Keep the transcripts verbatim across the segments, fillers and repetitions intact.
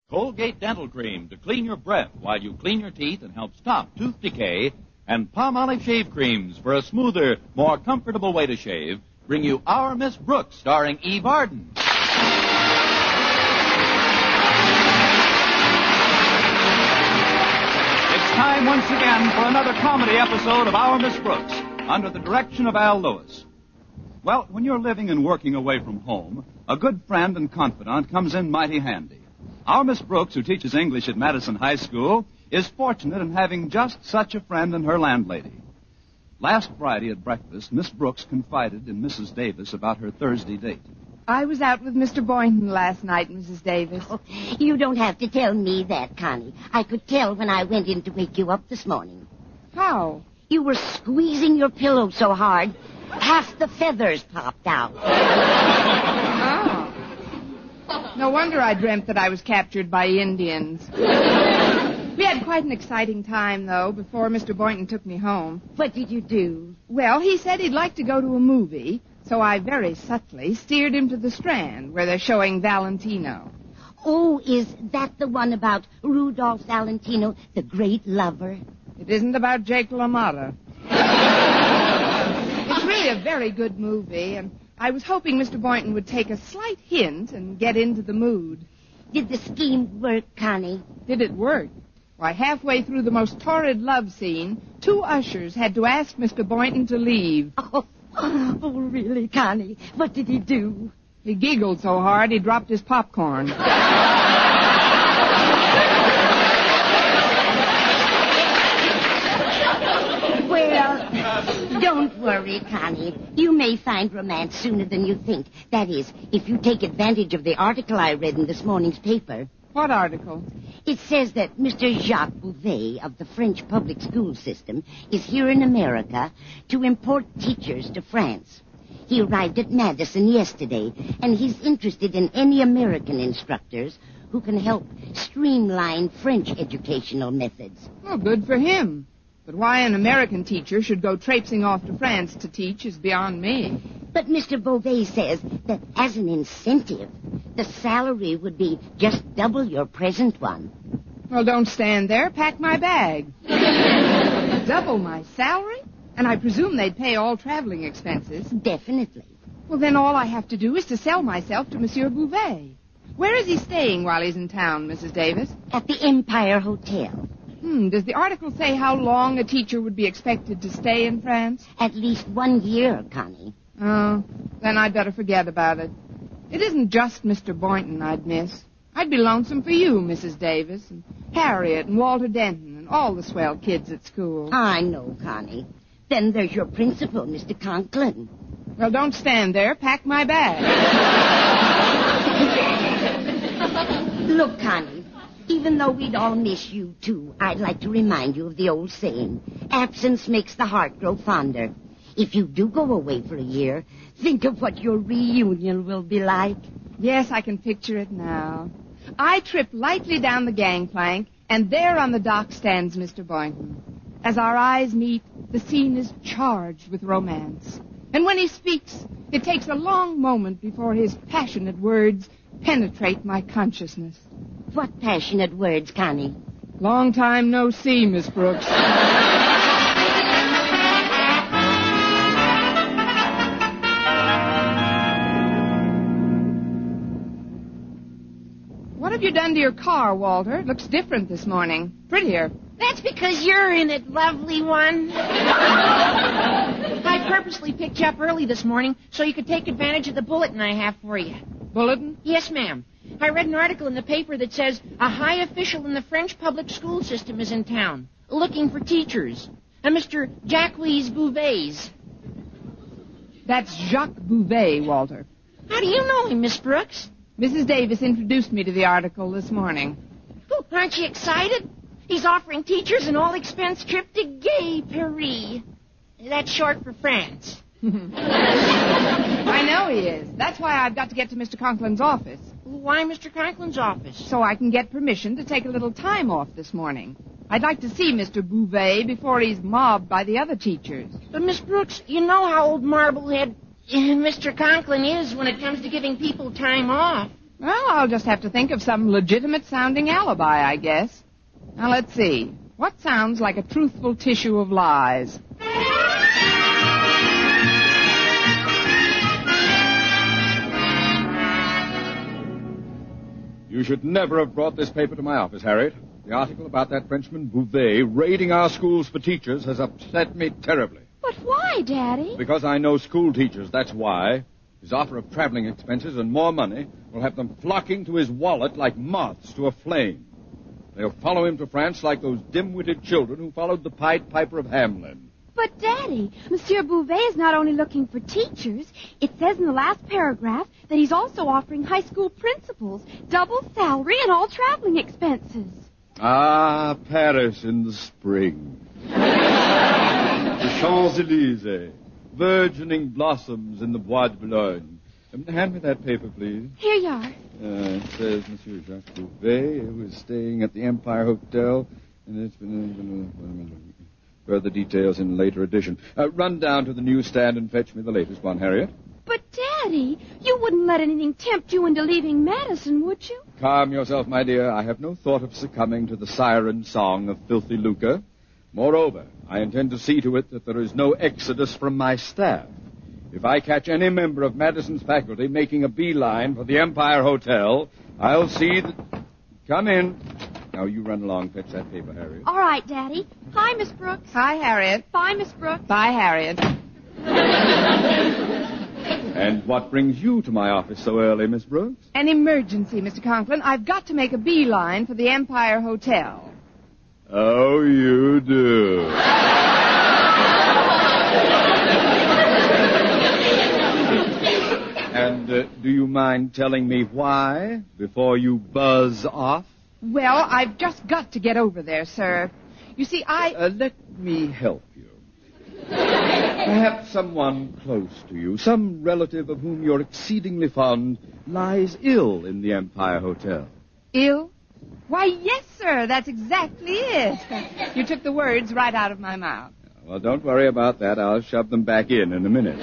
Colgate Dental Cream to clean your breath while you clean your teeth and help stop tooth decay. And Palmolive Shave Creams for a smoother, more comfortable way to shave bring you Our Miss Brooks starring Eve Arden. It's time once again for another comedy episode of Our Miss Brooks under the direction of Al Lewis. Well, when you're living and working away from home, a good friend and confidant comes in mighty handy. Our Miss Brooks, who teaches English at Madison High School, is fortunate in having just such a friend in her landlady. Last Friday at breakfast, Miss Brooks confided in Missus Davis about her Thursday date. I was out with Mister Boynton last night, Missus Davis. Oh, you don't have to tell me that, Connie. I could tell when I went in to wake you up this morning. How? You were squeezing your pillow so hard, half the feathers popped out. Oh. No wonder I dreamt that I was captured by Indians. We had quite an exciting time, though, before Mister Boynton took me home. What did you do? Well, he said he'd like to go to a movie, so I very subtly steered him to the Strand, where they're showing Valentino. Oh, is that the one about Rudolph Valentino, the great lover? It isn't about Jake LaMotta. It's really a very good movie, and I was hoping Mister Boynton would take a slight hint and get into the mood. Did the scheme work, Connie? Did it work? Why, halfway through the most torrid love scene, two ushers had to ask Mister Boynton to leave. Oh, oh, really, Connie? What did he do? He giggled so hard he dropped his popcorn. Well, don't worry, Connie. You may find romance sooner than you think. That is, if you take advantage of the article I read in this morning's paper. What article? It says that Mister Jacques Bouvet of the French public school system is here in America to import teachers to France. He arrived at Madison yesterday, and he's interested in any American instructors who can help streamline French educational methods. Oh, good for him. But why an American teacher should go traipsing off to France to teach is beyond me. But Mister Beauvais says that as an incentive, the salary would be just double your present one. Well, don't stand there. Pack my bag. Double my salary? And I presume they'd pay all traveling expenses. Definitely. Well, then all I have to do is to sell myself to Monsieur Bouvet. Where is he staying while he's in town, Missus Davis? At the Empire Hotel. Hmm, does the article say how long a teacher would be expected to stay in France? At least one year, Connie. Oh, then I'd better forget about it. It isn't just Mister Boynton I'd miss. I'd be lonesome for you, Missus Davis, and Harriet and Walter Denton, and all the swell kids at school. I know, Connie. Then there's your principal, Mister Conklin. Well, don't stand there. Pack my bag. Look, Connie, even though we'd all miss you, too, I'd like to remind you of the old saying, absence makes the heart grow fonder. If you do go away for a year, think of what your reunion will be like. Yes, I can picture it now. I trip lightly down the gangplank, and there on the dock stands Mister Boynton. As our eyes meet, the scene is charged with romance. And when he speaks, it takes a long moment before his passionate words penetrate my consciousness. What passionate words, Connie? Long time no see, Miss Brooks. What have you done to your car, Walter? It looks different this morning. Prettier. That's because you're in it, lovely one. I purposely picked you up early this morning so you could take advantage of the bulletin I have for you. Bulletin? Yes, ma'am. I read an article in the paper that says a high official in the French public school system is in town, looking for teachers. A Mister Jacques Bouvet. That's Jacques Bouvet, Walter. How do you know him, Miss Brooks? Missus Davis introduced me to the article this morning. Oh, aren't you excited? He's offering teachers an all-expense trip to Gay Paris. That's short for France. I know he is. That's why I've got to get to Mister Conklin's office. Why Mister Conklin's office? So I can get permission to take a little time off this morning. I'd like to see Mister Bouvet before he's mobbed by the other teachers. But, Miss Brooks, you know how old Marblehead Mister Conklin is when it comes to giving people time off. Well, I'll just have to think of some legitimate-sounding alibi, I guess. Now, let's see. What sounds like a truthful tissue of lies? You should never have brought this paper to my office, Harriet. The article about that Frenchman Bouvet raiding our schools for teachers has upset me terribly. But why, Daddy? Because I know school teachers, that's why. His offer of traveling expenses and more money will have them flocking to his wallet like moths to a flame. They'll follow him to France like those dim-witted children who followed the Pied Piper of Hamelin. But, Daddy, Monsieur Bouvet is not only looking for teachers. It says in the last paragraph that he's also offering high school principals double salary and all traveling expenses. Ah, Paris in the spring. The Champs-Élysées. Virgining blossoms in the Bois de Boulogne. Um, hand me that paper, please. Here you are. Uh, it says Monsieur Jacques Bouvet, who is staying at the Empire Hotel, and it's been... been further details in a later edition. Uh, run down to the newsstand and fetch me the latest one, Harriet. But, Daddy, you wouldn't let anything tempt you into leaving Madison, would you? Calm yourself, my dear. I have no thought of succumbing to the siren song of filthy lucre. Moreover, I intend to see to it that there is no exodus from my staff. If I catch any member of Madison's faculty making a beeline for the Empire Hotel, I'll see that... Come in. Now, you run along, fetch that paper, Harriet. All right, Daddy. Hi, Miss Brooks. Hi, Harriet. Bye, Miss Brooks. Bye, Harriet. And what brings you to my office so early, Miss Brooks? An emergency, Mister Conklin. I've got to make a beeline for the Empire Hotel. Oh, you do. And uh, do you mind telling me why before you buzz off? Well, I've just got to get over there, sir. You see, I... Uh, let me help you. Perhaps someone close to you, some relative of whom you're exceedingly fond, lies ill in the Empire Hotel. Ill? Why, yes, sir. That's exactly it. You took the words right out of my mouth. Well, don't worry about that. I'll shove them back in in a minute.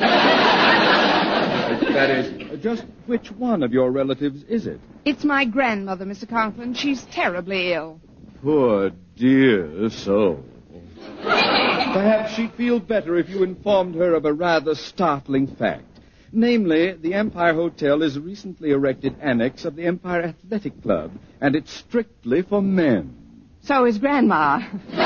That is, just which one of your relatives is it? It's my grandmother, Mister Conklin. She's terribly ill. Poor dear soul. Perhaps she'd feel better if you informed her of a rather startling fact. Namely, the Empire Hotel is a recently erected annex of the Empire Athletic Club, and it's strictly for men. So is Grandma.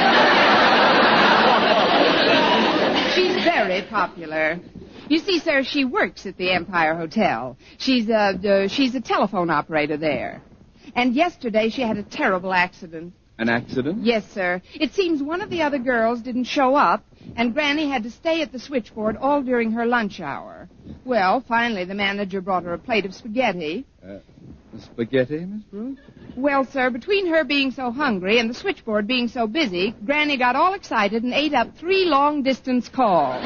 She's very popular. You see, sir, she works at the Empire Hotel. She's a, uh, she's a telephone operator there. And yesterday she had a terrible accident. An accident? Yes, sir. It seems one of the other girls didn't show up, and Granny had to stay at the switchboard all during her lunch hour. Well, finally, the manager brought her a plate of spaghetti. Uh, spaghetti, Miss Brooks? Well, sir, between her being so hungry and the switchboard being so busy, Granny got all excited and ate up three long-distance calls.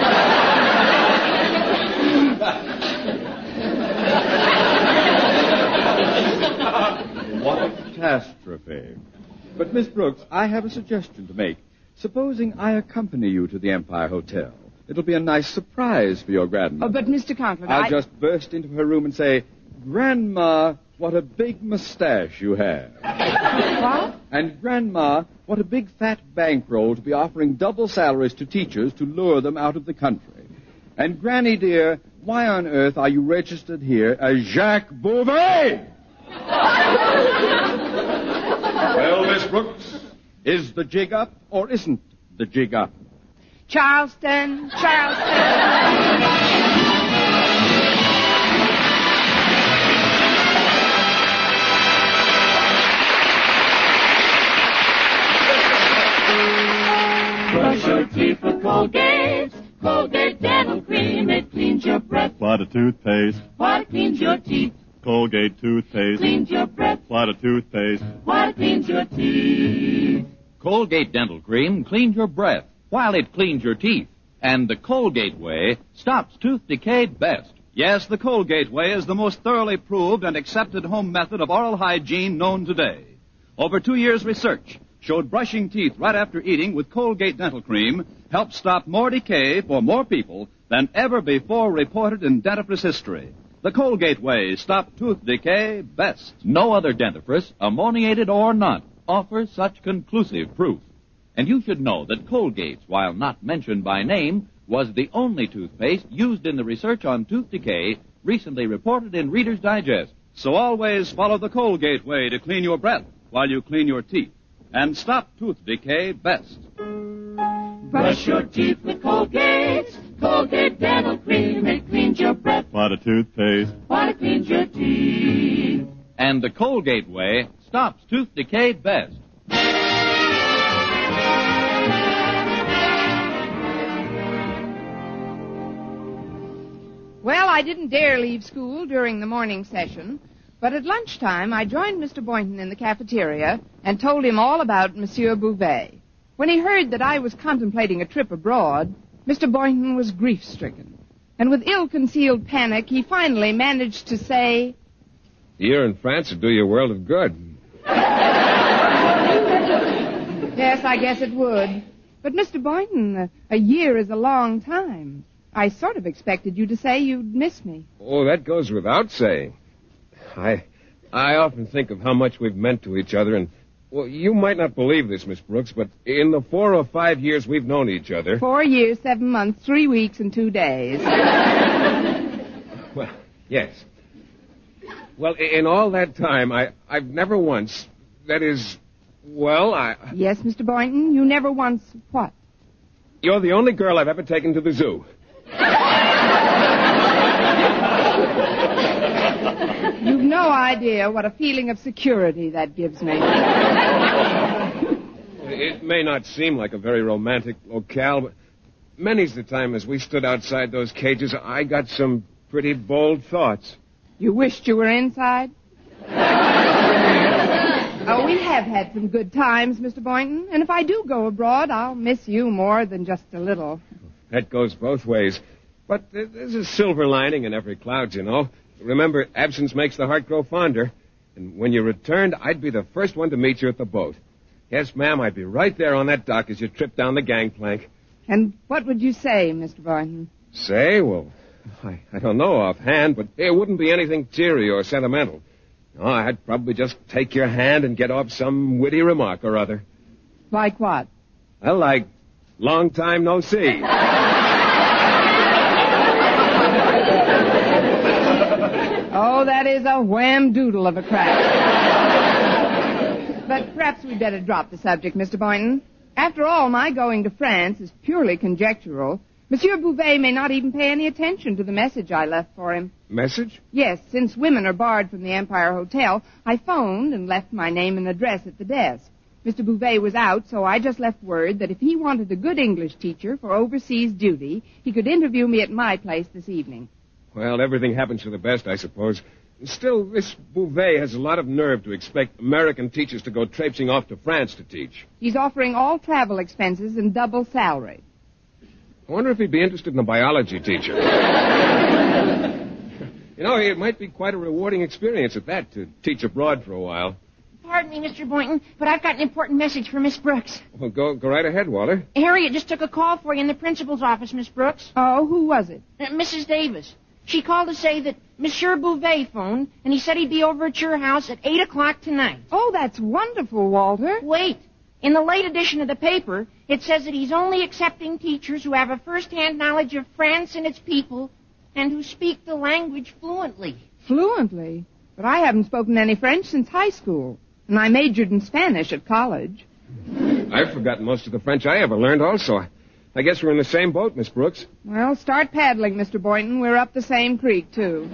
What a catastrophe. But, Miss Brooks, I have a suggestion to make. Supposing I accompany you to the Empire Hotel. It'll be a nice surprise for your grandma. Oh, but, Mister Conklin, I'll I... just burst into her room and say, Grandma, what a big mustache you have. What? And, Grandma, what a big fat bankroll to be offering double salaries to teachers to lure them out of the country. And, Granny, dear, why on earth are you registered here as Jacques Bouvet? Well, Miss Brooks, is the jig up or isn't the jig up? Charleston, Charleston. Brush your teeth with Colgate. Colgate Dental Cream. It cleans your breath. What a toothpaste. What it cleans your teeth. Colgate toothpaste. Cleans your breath. What a toothpaste. What it cleans your teeth. Colgate Dental Cream cleans your breath while it cleans your teeth. And the Colgate Way stops tooth decay best. Yes, the Colgate Way is the most thoroughly proved and accepted home method of oral hygiene known today. Over two years' research showed brushing teeth right after eating with Colgate Dental Cream helped stop more decay for more people than ever before reported in dentifrice history. The Colgate Way. Stop tooth decay best. No other dentifrice, ammoniated or not, offers such conclusive proof. And you should know that Colgate, while not mentioned by name, was the only toothpaste used in the research on tooth decay recently reported in Reader's Digest. So always follow the Colgate Way to clean your breath while you clean your teeth. And stop tooth decay best. Brush your teeth with Colgate. Colgate Dental Cream. It cleans your breath. What a toothpaste. While it cleans your teeth. And the Colgate Way stops tooth decay best. Well, I didn't dare leave school during the morning session, but at lunchtime I joined Mister Boynton in the cafeteria and told him all about Monsieur Bouvet. When he heard that I was contemplating a trip abroad, Mister Boynton was grief-stricken. And with ill-concealed panic, he finally managed to say, "Here in France would do you a world of good." "Yes, I guess it would. But, Mister Boynton, a, a year is a long time. I sort of expected you to say you'd miss me." Oh, that goes without saying. I I often think of how much we've meant to each other, and, well, you might not believe this, Miss Brooks, but in the four or five years we've known each other... Four years, seven months, three weeks, and two days. Well, yes. Well, in all that time, I, I've never once, that is, well, I... Yes, Mister Boynton, you never once what? You're the only girl I've ever taken to the zoo. You've no idea what a feeling of security that gives me. It may not seem like a very romantic locale, but many's the time as we stood outside those cages, I got some pretty bold thoughts. You wished you were inside? Oh, we have had some good times, Mister Boynton, and if I do go abroad, I'll miss you more than just a little. That goes both ways. But there's a silver lining in every cloud, you know. Remember, absence makes the heart grow fonder. And when you returned, I'd be the first one to meet you at the boat. Yes, ma'am, I'd be right there on that dock as you trip down the gangplank. And what would you say, Mister Boynton? Say? Well, I, I don't know offhand, but it wouldn't be anything teary or sentimental. No, I'd probably just take your hand and get off some witty remark or other. Like what? Well, like, long time no see. Oh, that is a wham-doodle of a crack. But perhaps we'd better drop the subject, Mister Boynton. After all, my going to France is purely conjectural. Monsieur Bouvet may not even pay any attention to the message I left for him. Message? Yes, since women are barred from the Empire Hotel, I phoned and left my name and address at the desk. Mister Bouvet was out, so I just left word that if he wanted a good English teacher for overseas duty, he could interview me at my place this evening. Well, everything happens for the best, I suppose. Still, this Bouvet has a lot of nerve to expect American teachers to go traipsing off to France to teach. He's offering all travel expenses and double salary. I wonder if he'd be interested in a biology teacher. You know, it might be quite a rewarding experience at that, to teach abroad for a while. Pardon me, Mister Boynton, but I've got an important message for Miss Brooks. Well, go go right ahead, Walter. Harriet just took a call for you in the principal's office, Miss Brooks. Oh, who was it? Uh, Missus Davis. She called to say that Monsieur Bouvet phoned, and he said he'd be over at your house at eight o'clock tonight. Oh, that's wonderful, Walter. Wait. In the late edition of the paper, it says that he's only accepting teachers who have a first-hand knowledge of France and its people and who speak the language fluently. Fluently? But I haven't spoken any French since high school, and I majored in Spanish at college. I've forgotten most of the French I ever learned also. I guess we're in the same boat, Miss Brooks. Well, start paddling, Mister Boynton. We're up the same creek, too.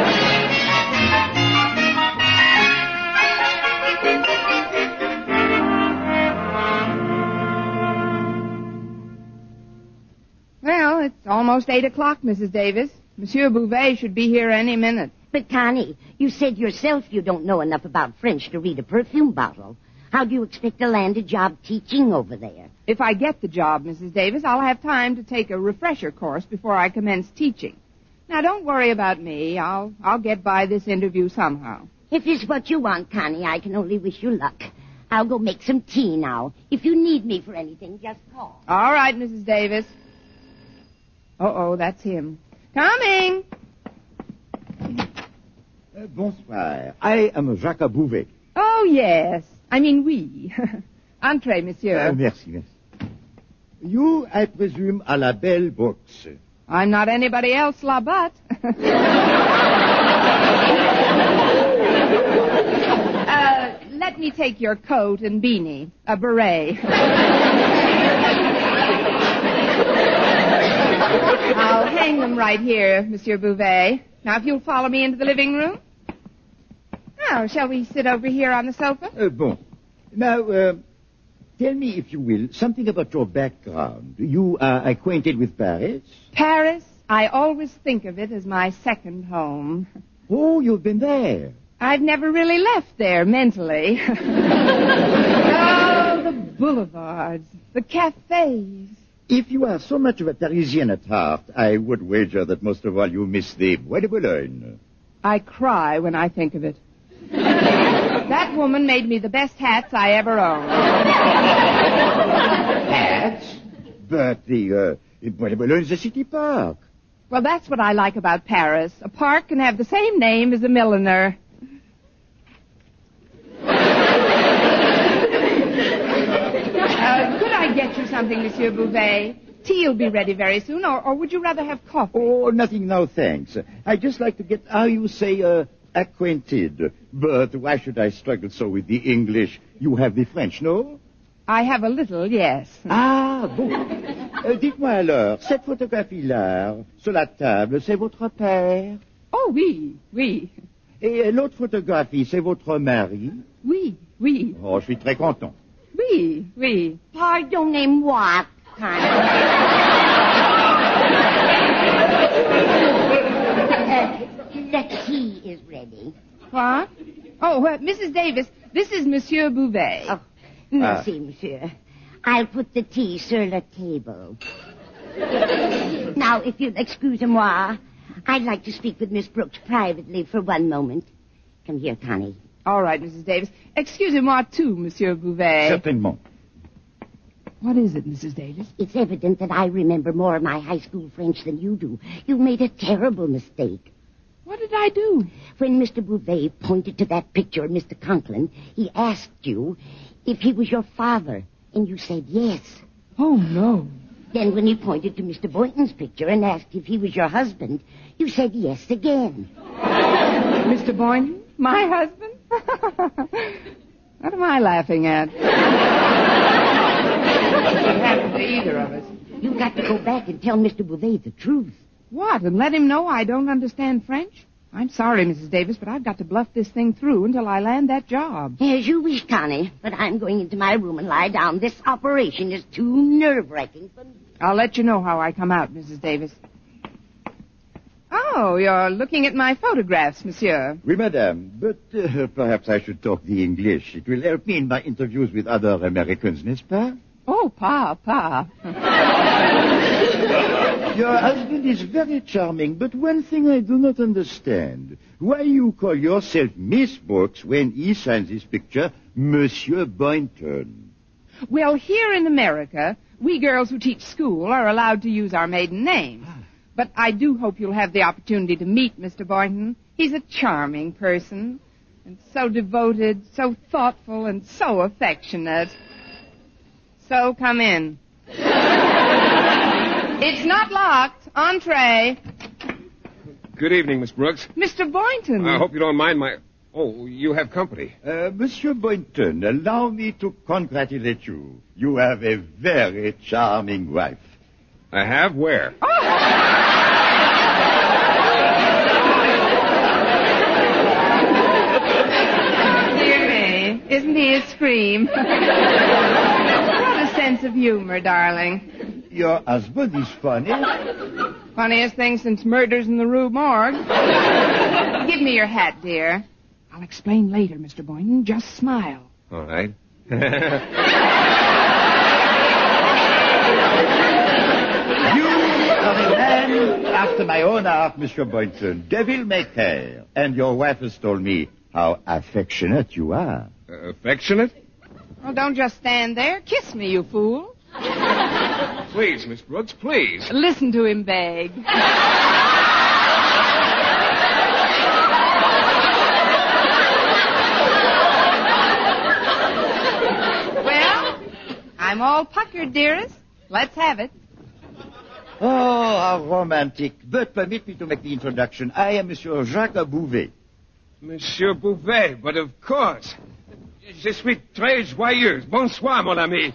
Well, it's almost eight o'clock, Missus Davis. Monsieur Bouvet should be here any minute. But, Connie, you said yourself you don't know enough about French to read a perfume bottle. How do you expect to land a job teaching over there? If I get the job, Missus Davis, I'll have time to take a refresher course before I commence teaching. Now, don't worry about me. I'll I'll get by this interview somehow. If it's what you want, Connie, I can only wish you luck. I'll go make some tea now. If you need me for anything, just call. All right, Missus Davis. Uh-oh, that's him. Coming! Uh, bonsoir. I am Jacques Bouvet. Oh, yes. I mean, we. Entree, monsieur. Uh, merci, merci. You, I presume, are La Belle Books. I'm not anybody else, la but. uh, let me take your coat and beanie. A beret. I'll hang them right here, Monsieur Bouvet. Now, if you'll follow me into the living room. Now, shall we sit over here on the sofa? Uh, bon. Now, uh, tell me, if you will, something about your background. You are acquainted with Paris? Paris? I always think of it as my second home. Oh, you've been there. I've never really left there mentally. Oh, the boulevards, the cafes. If you are so much of a Parisian at heart, I would wager that most of all you miss the Bois de Boulogne. I cry when I think of it. That woman made me the best hats I ever owned. Hats? But the, uh, Bois de Boulogne is a city park. Well, that's what I like about Paris. A park can have the same name as a milliner. Uh, could I get you something, Monsieur Bouvet? Tea will be ready very soon, or, or would you rather have coffee? Oh, nothing now, thanks. I'd just like to get, how you say, uh, acquainted. But why should I struggle so with the English? You have the French, no? I have a little, yes. Ah, bon. Euh, dites-moi alors, cette photographie-là, sur la table, c'est votre père? Oh, oui, oui. Et l'autre photographie, c'est votre mari? Oui, oui. Oh, je suis très content. Oui, oui. Pardonnez-moi, uh, the tea is ready. What? Oh, uh, Missus Davis, this is Monsieur Bouvet. Oh, merci, monsieur. I'll put the tea sur la table. Now, if you'll excuse-moi, I'd like to speak with Miss Brooks privately for one moment. Come here, Connie. All right, Missus Davis. Excusez-moi, too, Monsieur Bouvet. Certainement. What is it, Missus Davis? It's evident that I remember more of my high school French than you do. You made a terrible mistake. What did I do? When Mister Bouvet pointed to that picture of Mister Conklin, he asked you if he was your father, and you said yes. Oh, no. Then when he pointed to Mister Boynton's picture and asked if he was your husband, you said yes again. Mister Boynton? My husband? What am I laughing at? It happened to either of us. You've got to go back and tell Mister Bouvet the truth. What, and let him know I don't understand French? I'm sorry, Missus Davis, but I've got to bluff this thing through until I land that job. As you wish, Connie, but I'm going into my room and lie down. This operation is too nerve-wracking for me. I'll let you know how I come out, Missus Davis. Oh, you're looking at my photographs, monsieur. Oui, madame, but uh, perhaps I should talk the English. It will help me in my interviews with other Americans, n'est-ce pas? Oh, pa, pa. Your husband is very charming, but one thing I do not understand. Why you call yourself Miss Brooks when he signs his picture Monsieur Boynton? Well, here in America, we girls who teach school are allowed to use our maiden names. But I do hope you'll have the opportunity to meet Mister Boynton. He's a charming person, and so devoted, so thoughtful, and so affectionate. So come in. It's not locked. Entree. Good evening, Miss Brooks. Mister Boynton. I hope you don't mind my... Oh, you have company. Uh, Monsieur Boynton, allow me to congratulate you. You have a very charming wife. I have? Where? Oh. Dear me. Isn't he a scream? What a sense of humor, darling. Your husband is funny. Funniest thing since Murders in the Rue Morgue. Give me your hat, dear. I'll explain later, Mister Boynton. Just smile. All right. You are a man after my own heart, Monsieur Boynton. Devil may care. And your wife has told me how affectionate you are. Uh, affectionate? Well, don't just stand there. Kiss me, you fool. Please, Miss Brooks, please. Listen to him beg. I'm all puckered, dearest. Let's have it. Oh, how romantic. But permit me to make the introduction. I am Monsieur Jacques Bouvet. Monsieur Bouvet, but of course. Je suis très joyeuse. Bonsoir, mon ami.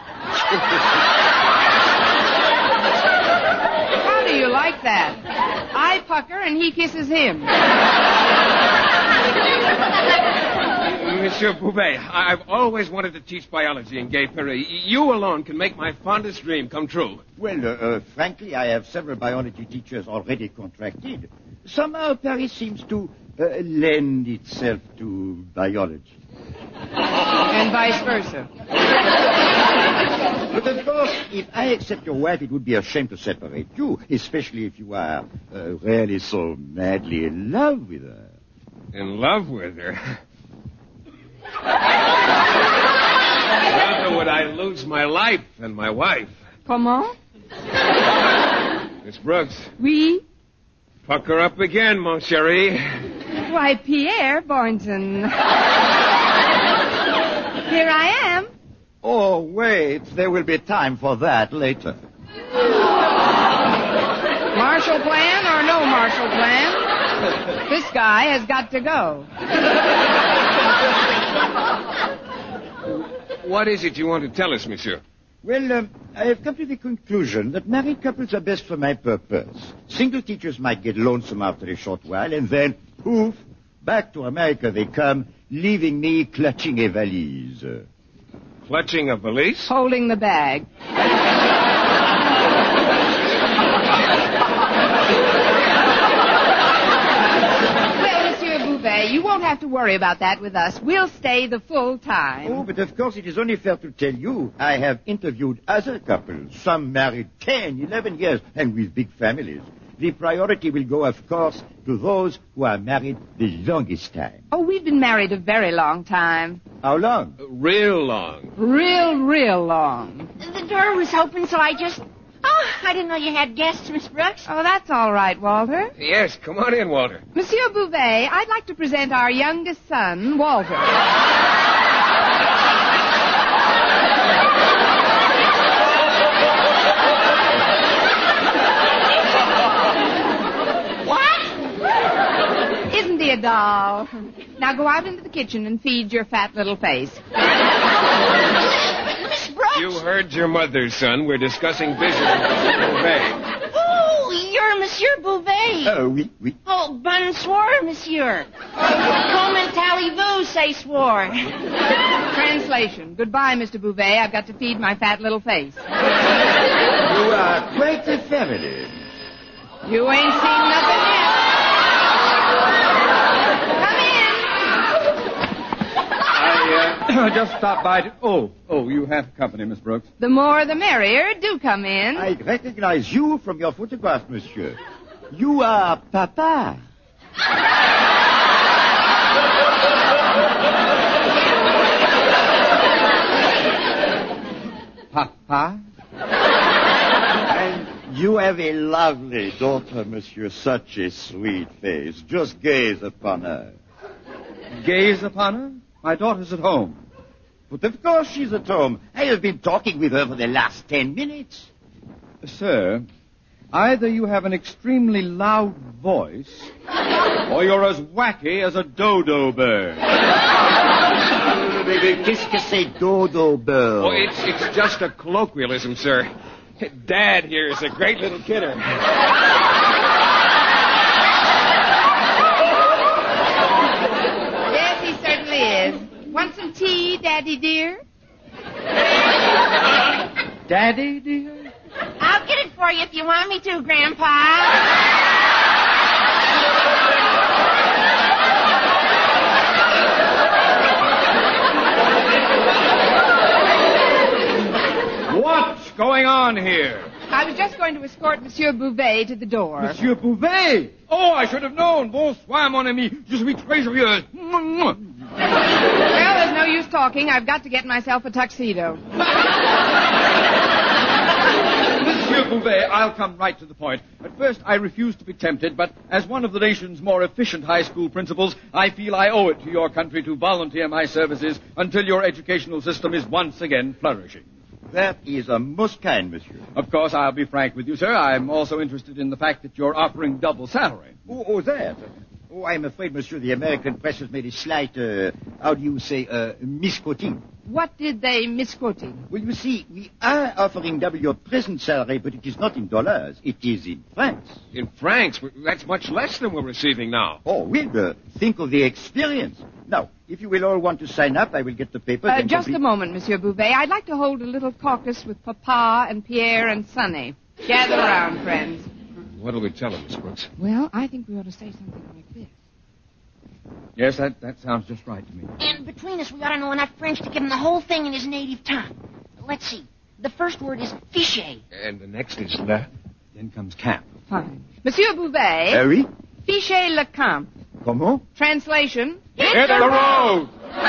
How do you like that? I pucker and he kisses him. Monsieur Bouvet, I've always wanted to teach biology in Gay Paris. You alone can make my fondest dream come true. Well, uh, uh, frankly, I have several biology teachers already contracted. Somehow Paris seems to uh, lend itself to biology. And vice versa. But of course, if I accept your wife, it would be a shame to separate you, especially if you are uh, really so madly in love with her. In love with her? Rather would I lose my life than my wife. Comment? Miss Brooks. Oui? Pucker up again, mon chéri. Why, Pierre Boynton. Here I am. Oh, wait. There will be time for that later. Marshall Plan or no Marshall Plan? This guy has got to go. What is it you want to tell us, monsieur? Well, um, I have come to the conclusion that married couples are best for my purpose. Single teachers might get lonesome after a short while, and then, poof, back to America they come, leaving me clutching a valise. Clutching a valise? Holding the bag. You won't have to worry about that with us. We'll stay the full time. Oh, but of course it is only fair to tell you I have interviewed other couples, some married ten, eleven years, and with big families. The priority will go, of course, to those who are married the longest time. Oh, we've been married a very long time. How long? Uh, real long. Real, real long. The door was open, so I just... Oh, I didn't know you had guests, Miss Brooks. Oh, that's all right, Walter. Yes, come on in, Walter. Monsieur Bouvet, I'd like to present our youngest son, Walter. What? Isn't he a doll? Now go out into the kitchen and feed your fat little face. You heard your mother, son. We're discussing business with Monsieur Bouvet. Oh, you're Monsieur Bouvet. Oh, oui, oui. Oh, bonsoir, monsieur. Comment allez-vous, say swore. Translation. Goodbye, Mister Bouvet. I've got to feed my fat little face. You are quite a family. You ain't seen nothing yet. I just stopped by to... Oh, oh, you have company, Miss Brooks. The more the merrier. Do come in. I recognize you from your photograph, monsieur. You are Papa. Papa? And you have a lovely daughter, monsieur. Such a sweet face. Just gaze upon her. Gaze upon her? My daughter's at home. But of course she's at home. I have been talking with her for the last ten minutes. Sir, either you have an extremely loud voice, or you're as wacky as a dodo bird. Qu'est-ce que c'est dodo bird? Oh, it's, it's just a colloquialism, sir. Dad here is a great little kidder. Want some tea, Daddy dear? Daddy dear? I'll get it for you if you want me to, Grandpa. What's going on here? I was just going to escort Monsieur Bouvet to the door. Monsieur Bouvet? Oh, I should have known. Bonsoir, mon ami. Je suis très joyeuse. Well, there's no use talking. I've got to get myself a tuxedo. Monsieur Bouvet, I'll come right to the point. At first, I refused to be tempted, but as one of the nation's more efficient high school principals, I feel I owe it to your country to volunteer my services until your educational system is once again flourishing. That is a most kind, monsieur. Of course, I'll be frank with you, sir. I'm also interested in the fact that you're offering double salary. Oh, oh that? Oh, I'm afraid, monsieur, the American press has made a slight, uh, how do you say, uh, misquoting. What did they misquote him? Well, you see, we are offering double your present salary, but it is not in dollars. It is in francs. In francs? That's much less than we're receiving now. Oh, well, uh, think of the experience. Now, if you will all want to sign up, I will get the papers. Uh, and just complete... a moment, Monsieur Bouvet. I'd like to hold a little caucus with Papa and Pierre and Sonny. Gather around, friends. What'll we tell him, Miss Brooks? Well, I think we ought to say something like this. Yes, that, that sounds just right to me. And between us, we ought to know enough French to give him the whole thing in his native tongue. Let's see. The first word is fiche. And the next is le. Then comes camp. Fine. Monsieur Bouvet. Uh, oui? Fiche le camp. Comment? Translation. Hit the road!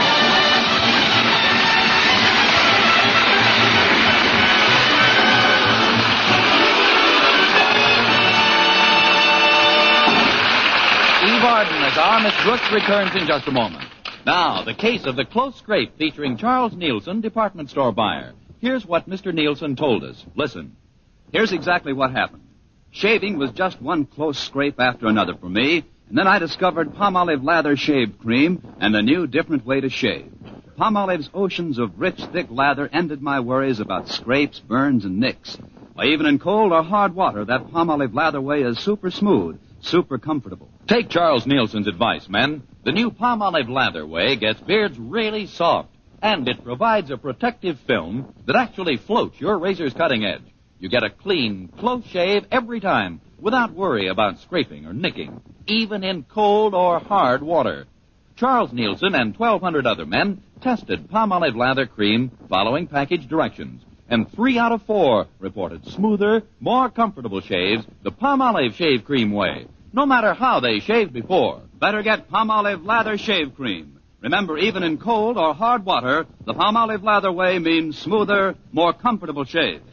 Eve Arden as our Miss Brooks returns in just a moment. Now, the case of the close scrape featuring Charles Nielsen, department store buyer. Here's what Mister Nielsen told us. Listen. Here's exactly what happened. Shaving was just one close scrape after another for me, and then I discovered Palmolive Lather Shave Cream and a new, different way to shave. Palmolive's oceans of rich, thick lather ended my worries about scrapes, burns, and nicks. Why, even in cold or hard water, that Palmolive Lather Way is super smooth, super comfortable. Take Charles Nielsen's advice, men. The new Palmolive Lather Way gets beards really soft, and it provides a protective film that actually floats your razor's cutting edge. You get a clean, close shave every time, without worry about scraping or nicking, even in cold or hard water. Charles Nielsen and twelve hundred other men tested Palmolive Lather Cream following package directions, and three out of four reported smoother, more comfortable shaves the Palmolive Shave Cream way, no matter how they shaved before. Better get Palmolive Lather Shave Cream. Remember, even in cold or hard water, the Palmolive Lather Way means smoother, more comfortable shaves.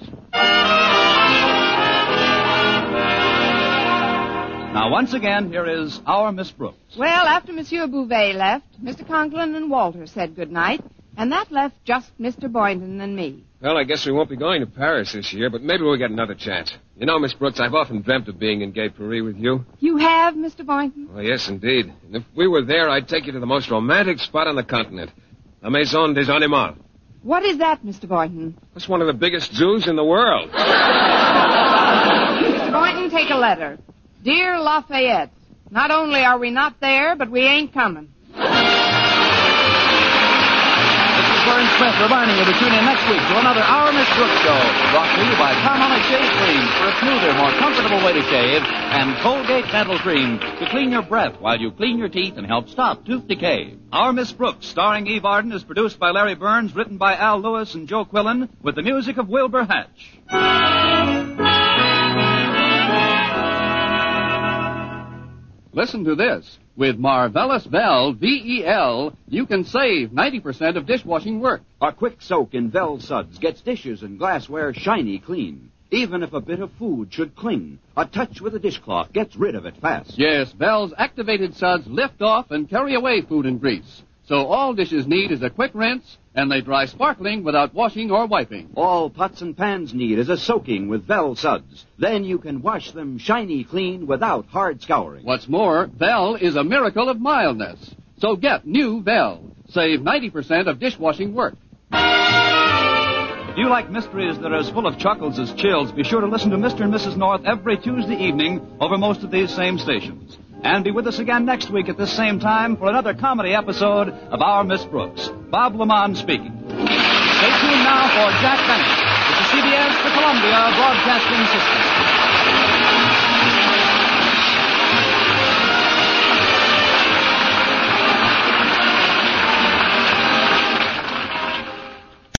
Now, once again, here is our Miss Brooks. Well, after Monsieur Bouvet left, Mister Conklin and Walter said good night, and that left just Mister Boynton and me. Well, I guess we won't be going to Paris this year, but maybe we'll get another chance. You know, Miss Brooks, I've often dreamt of being in Gay Paris with you. You have, Mister Boynton? Oh, yes, indeed. And if we were there, I'd take you to the most romantic spot on the continent, La Maison des Animaux. What is that, Mister Boynton? That's one of the biggest zoos in the world. Mister Boynton, take a letter. Dear Lafayette, not only are we not there, but we ain't coming. This is Vern Smith reminding you to tune in next week to another Our Miss Brooks show, brought to you by Palmolive Shave Cream for a smoother, more comfortable way to shave, and Colgate Dental Cream to clean your breath while you clean your teeth and help stop tooth decay. Our Miss Brooks, starring Eve Arden, is produced by Larry Burns, written by Al Lewis and Joe Quillen, with the music of Wilbur Hatch. Listen to this. With Marvelous Vel, V E L, you can save ninety percent of dishwashing work. A quick soak in Vel suds gets dishes and glassware shiny clean. Even if a bit of food should cling, a touch with a dishcloth gets rid of it fast. Yes, Vel's activated suds lift off and carry away food and grease. So all dishes need is a quick rinse, and they dry sparkling without washing or wiping. All pots and pans need is a soaking with Vel suds. Then you can wash them shiny clean without hard scouring. What's more, Vel is a miracle of mildness. So get new Vel. Save ninety percent of dishwashing work. If you like mysteries that are as full of chuckles as chills, be sure to listen to Mister and Missus North every Tuesday evening over most of these same stations. And be with us again next week at this same time for another comedy episode of Our Miss Brooks. Bob Lamont speaking. Stay tuned now for Jack Benny. This is C B S, the Columbia Broadcasting System.